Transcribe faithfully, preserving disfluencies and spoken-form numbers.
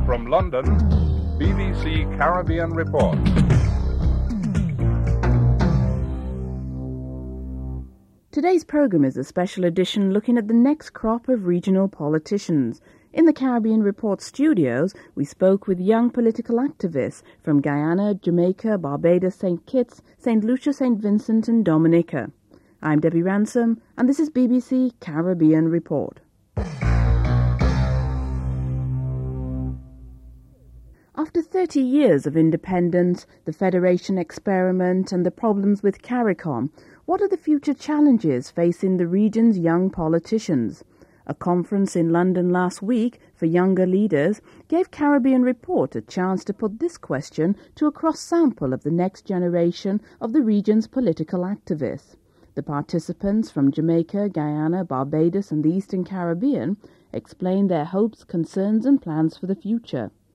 From London, B B C Caribbean Report. Today's programme is a special edition looking at the next crop of regional politicians. In the Caribbean Report studios, we spoke with young political activists from Guyana, Jamaica, Barbados, Saint Kitts, Saint Lucia, Saint Vincent and Dominica. I'm Debbie Ransom, and this is B B C Caribbean Report. After thirty years of independence, the Federation experiment and the problems with CARICOM, what are the future challenges facing the region's young politicians? A conference in London last week for younger leaders gave Caribbean Report a chance to put this question to a cross-sample of the next generation of the region's political activists. The participants from Jamaica, Guyana, Barbados and the Eastern Caribbean explained their hopes, concerns and plans for the future.